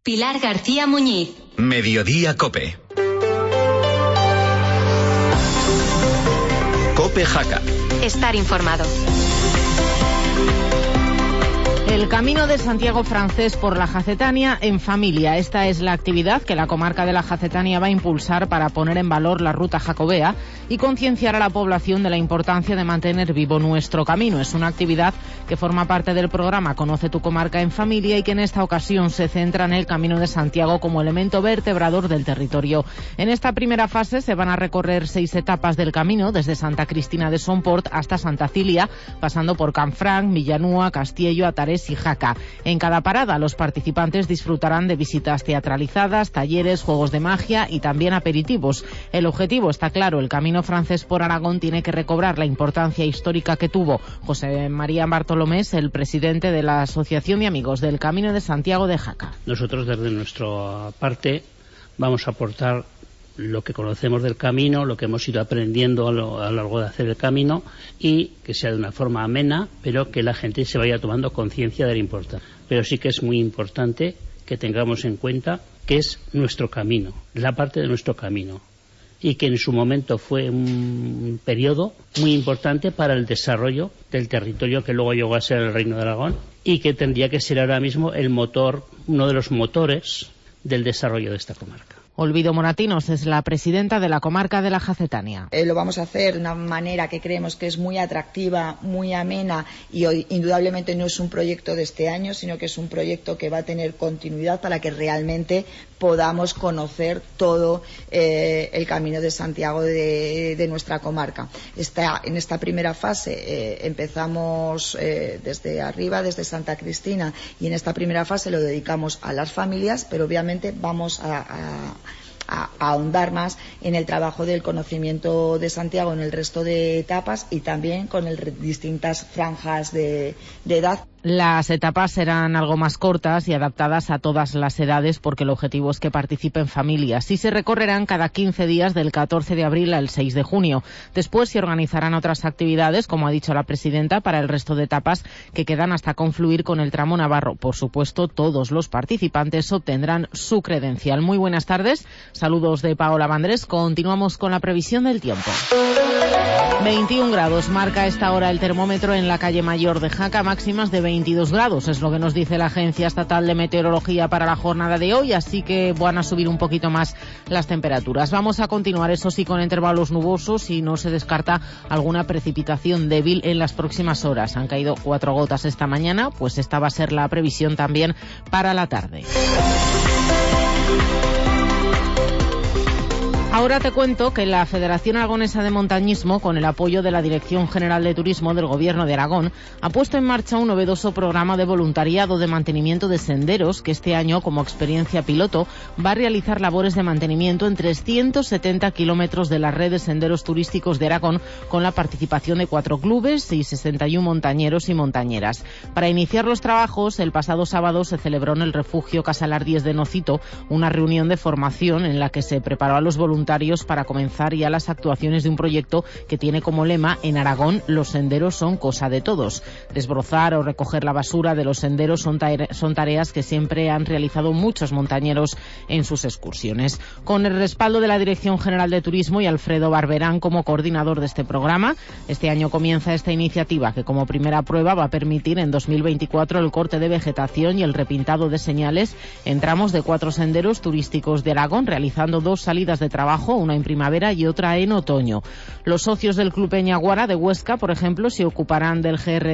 Pilar García Muñiz. Mediodía Cope. Cope Jaca. Estar informado. El Camino de Santiago francés por la Jacetania en familia. Esta es la actividad que la comarca de la Jacetania va a impulsar para poner en valor la ruta jacobea y concienciar a la población de la importancia de mantener vivo nuestro camino. Es una actividad que forma parte del programa Conoce tu comarca en familia y que en esta ocasión se centra en el Camino de Santiago como elemento vertebrador del territorio. En esta primera fase se van a recorrer 6 etapas del camino, desde Santa Cristina de Somport hasta Santa Cilia, pasando por Canfranc, Villanúa, Castiello, Atares y Jaca. En cada parada los participantes disfrutarán de visitas teatralizadas, talleres, juegos de magia y también aperitivos. El objetivo está claro: el Camino francés por Aragón tiene que recobrar la importancia histórica que tuvo. José María Bartolomés, el presidente de la Asociación de Amigos del Camino de Santiago de Jaca. Nosotros desde nuestra parte vamos a aportar lo que conocemos del camino, lo que hemos ido aprendiendo a lo largo de hacer el camino, y que sea de una forma amena, pero que la gente se vaya tomando conciencia de la importancia. Pero sí que es muy importante que tengamos en cuenta que es nuestro camino, la parte de nuestro camino, y que en su momento fue un periodo muy importante para el desarrollo del territorio que luego llegó a ser el Reino de Aragón, y que tendría que ser ahora mismo el motor, uno de los motores del desarrollo de esta comarca. Olvido Moratinos es la presidenta de la comarca de la Jacetania. Lo vamos a hacer de una manera que creemos que es muy atractiva, muy amena, y hoy indudablemente no es un proyecto de este año, sino que es un proyecto que va a tener continuidad para que realmente podamos conocer todo el Camino de Santiago de nuestra comarca. En esta primera fase empezamos desde arriba, desde Santa Cristina, y en esta primera fase lo dedicamos a las familias, pero obviamente vamos a ahondar más en el trabajo del conocimiento de Santiago en el resto de etapas y también con distintas franjas de edad. Las etapas serán algo más cortas y adaptadas a todas las edades, porque el objetivo es que participen familias, y se recorrerán cada 15 días del 14 de abril al 6 de junio. Después se organizarán otras actividades, como ha dicho la presidenta, para el resto de etapas que quedan hasta confluir con el tramo navarro. Por supuesto, todos los participantes obtendrán su credencial. Muy buenas tardes, saludos de Paola Vandrés. Continuamos con la previsión del tiempo. 21 grados marca a esta hora el termómetro en la calle Mayor de Jaca, máximas de 22 grados, es lo que nos dice la Agencia Estatal de Meteorología para la jornada de hoy, así que van a subir un poquito más las temperaturas. Vamos a continuar, eso sí, con intervalos nubosos y no se descarta alguna precipitación débil en las próximas horas. Han caído 4 gotas esta mañana, pues esta va a ser la previsión también para la tarde. Ahora te cuento que la Federación Aragonesa de Montañismo, con el apoyo de la Dirección General de Turismo del Gobierno de Aragón, ha puesto en marcha un novedoso programa de voluntariado de mantenimiento de senderos que este año, como experiencia piloto, va a realizar labores de mantenimiento en 370 kilómetros de la red de senderos turísticos de Aragón, con la participación de 4 clubes y 61 montañeros y montañeras. Para iniciar los trabajos, el pasado sábado se celebró en el refugio Casalardies de Nocito una reunión de formación en la que se preparó a los voluntarios para comenzar ya las actuaciones de un proyecto que tiene como lema: en Aragón los senderos son cosa de todos. Desbrozar o recoger la basura de los senderos son tareas que siempre han realizado muchos montañeros en sus excursiones. Con el respaldo de la Dirección General de Turismo y Alfredo Barberán como coordinador de este programa, este año comienza esta iniciativa que, como primera prueba, va a permitir en 2024 el corte de vegetación y el repintado de señales en tramos de 4 senderos turísticos de Aragón, realizando 2 salidas de trabajo, una en primavera y otra en otoño. Los socios del Club Peñaguara de Huesca, por ejemplo, se ocuparán del GR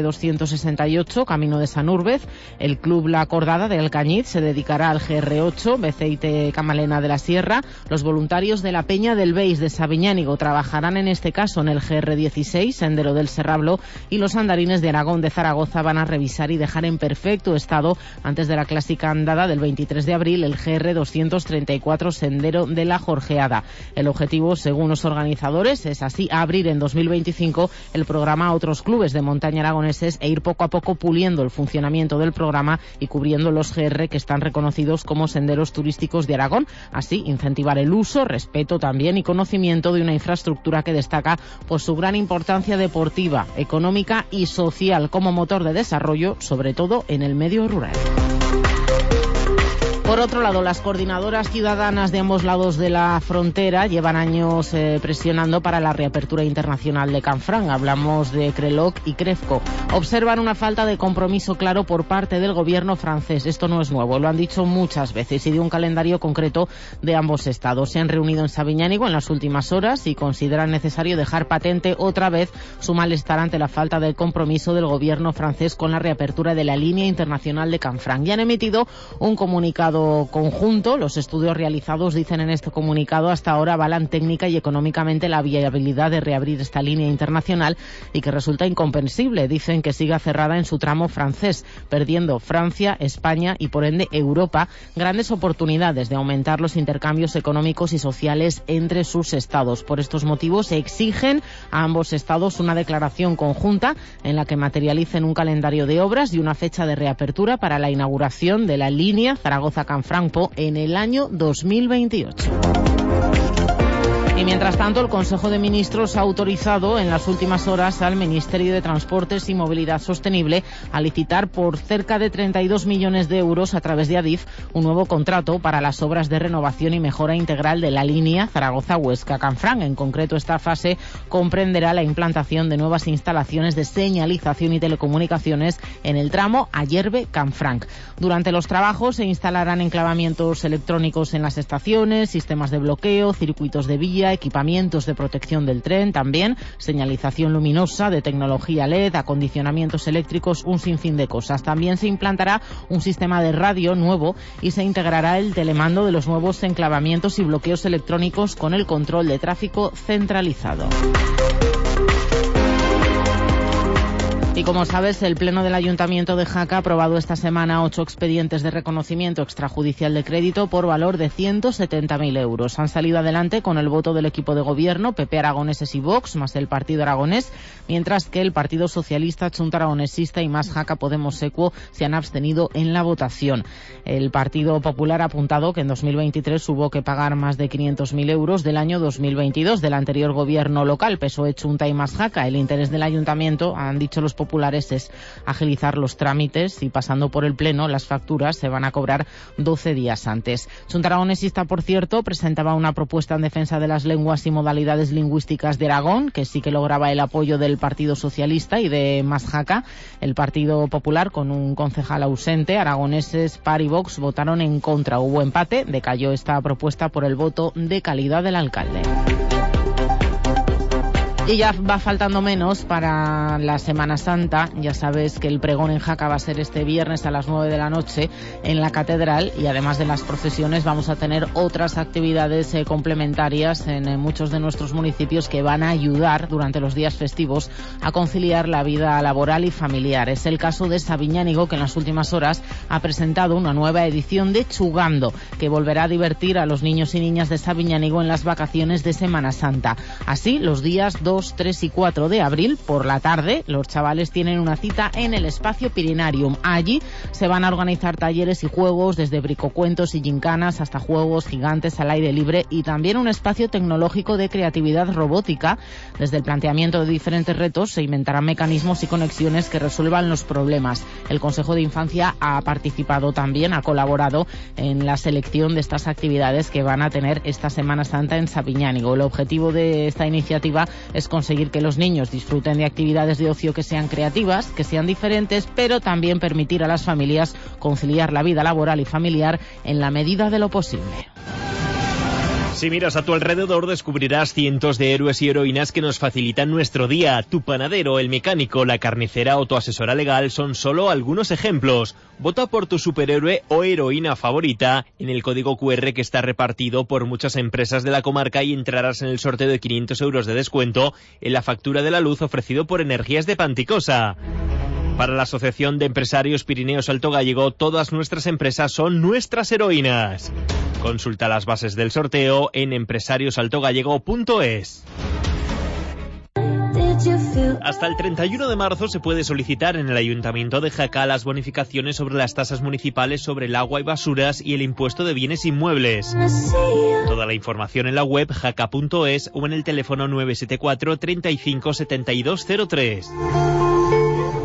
268, Camino de Sanúrbez. El Club La Acordada de Alcañiz se dedicará al GR 8, Beceite Camalena de la Sierra. Los voluntarios de la Peña del Beis de Sabiñánigo trabajarán en este caso en el GR 16, Sendero del Serrablo, y los andarines de Aragón de Zaragoza van a revisar y dejar en perfecto estado, antes de la clásica andada del 23 de abril, el GR 234, Sendero de la Jorgeada. El objetivo, según los organizadores, es así abrir en 2025 el programa a otros clubes de montaña aragoneses e ir poco a poco puliendo el funcionamiento del programa y cubriendo los GR que están reconocidos como senderos turísticos de Aragón. Así, incentivar el uso, respeto también y conocimiento de una infraestructura que destaca por su gran importancia deportiva, económica y social como motor de desarrollo, sobre todo en el medio rural. Por otro lado, las coordinadoras ciudadanas de ambos lados de la frontera llevan años presionando para la reapertura internacional de Canfranc. Hablamos de CRELOC y CREFCO. Observan una falta de compromiso claro por parte del gobierno francés. Esto no es nuevo, lo han dicho muchas veces, y de un calendario concreto de ambos estados. Se han reunido en Sabiñánigo en las últimas horas y consideran necesario dejar patente otra vez su malestar ante la falta de compromiso del gobierno francés con la reapertura de la línea internacional de Canfranc. Ya han emitido un comunicado conjunto. Los estudios realizados, dicen en este comunicado, hasta ahora avalan técnica y económicamente la viabilidad de reabrir esta línea internacional y que resulta incomprensible. Dicen que siga cerrada en su tramo francés, perdiendo Francia, España y por ende Europa grandes oportunidades de aumentar los intercambios económicos y sociales entre sus estados. Por estos motivos exigen a ambos estados una declaración conjunta en la que materialicen un calendario de obras y una fecha de reapertura para la inauguración de la línea Zaragoza-Canfranc-Po en el año 2028. Y mientras tanto, el Consejo de Ministros ha autorizado en las últimas horas al Ministerio de Transportes y Movilidad Sostenible a licitar por cerca de 32 millones de euros a través de Adif un nuevo contrato para las obras de renovación y mejora integral de la línea Zaragoza-Huesca-Canfranc. En concreto, esta fase comprenderá la implantación de nuevas instalaciones de señalización y telecomunicaciones en el tramo Ayerbe-Canfranc. Durante los trabajos se instalarán enclavamientos electrónicos en las estaciones, sistemas de bloqueo, circuitos de vía, equipamientos de protección del tren, también señalización luminosa de tecnología LED, acondicionamientos eléctricos, un sinfín de cosas. También se implantará un sistema de radio nuevo y se integrará el telemando de los nuevos enclavamientos y bloqueos electrónicos con el control de tráfico centralizado. Y como sabes, el Pleno del Ayuntamiento de Jaca ha aprobado esta semana 8 expedientes de reconocimiento extrajudicial de crédito por valor de 170.000 euros. Han salido adelante con el voto del equipo de gobierno, PP Aragoneses y Vox, más el Partido Aragonés, mientras que el Partido Socialista, Chunta Aragonesista y más Jaca Podemos Equo se han abstenido en la votación. El Partido Popular ha apuntado que en 2023 hubo que pagar más de 500.000 euros del año 2022 del anterior gobierno local, PSOE, Chunta y más Jaca. El interés del Ayuntamiento, han dicho los populares, es agilizar los trámites y pasando por el Pleno las facturas se van a cobrar 12 días antes. Chunta Aragonesista, por cierto, presentaba una propuesta en defensa de las lenguas y modalidades lingüísticas de Aragón, que sí que lograba el apoyo del Partido Socialista y de Más Jaca. El Partido Popular, con un concejal ausente, Aragoneses, PAR y Vox, votaron en contra. Hubo empate, decayó esta propuesta por el voto de calidad del alcalde. Y ya va faltando menos para la Semana Santa. Ya sabes que el pregón en Jaca va a ser este viernes a las 9 de la noche en la Catedral, y además de las procesiones vamos a tener otras actividades complementarias en muchos de nuestros municipios que van a ayudar durante los días festivos a conciliar la vida laboral y familiar. Es el caso de Sabiñánigo, que en las últimas horas ha presentado una nueva edición de Chugando, que volverá a divertir a los niños y niñas de Sabiñánigo en las vacaciones de Semana Santa. Así, los días 2, 3 y 4 de abril, por la tarde, los chavales tienen una cita en el Espacio Pirinarium. Allí se van a organizar talleres y juegos, desde bricocuentos y gincanas hasta juegos gigantes al aire libre, y también un espacio tecnológico de creatividad robótica. Desde el planteamiento de diferentes retos se inventarán mecanismos y conexiones que resuelvan los problemas. El Consejo de Infancia ha participado también, ha colaborado en la selección de estas actividades que van a tener esta Semana Santa en Sabiñánigo. El objetivo de esta iniciativa es conseguir que los niños disfruten de actividades de ocio que sean creativas, que sean diferentes, pero también permitir a las familias conciliar la vida laboral y familiar en la medida de lo posible. Si miras a tu alrededor, descubrirás cientos de héroes y heroínas que nos facilitan nuestro día. Tu panadero, el mecánico, la carnicera o tu asesora legal son solo algunos ejemplos. Vota por tu superhéroe o heroína favorita en el código QR que está repartido por muchas empresas de la comarca, y entrarás en el sorteo de 500 euros de descuento en la factura de la luz ofrecido por Energías de Panticosa. Para la Asociación de Empresarios Pirineos Alto Gállego, todas nuestras empresas son nuestras heroínas. Consulta las bases del sorteo en empresariosaltogallego.es. Hasta el 31 de marzo se puede solicitar en el Ayuntamiento de Jaca las bonificaciones sobre las tasas municipales sobre el agua y basuras y el impuesto de bienes inmuebles. Toda la información en la web jaca.es o en el teléfono 974 35 72 03.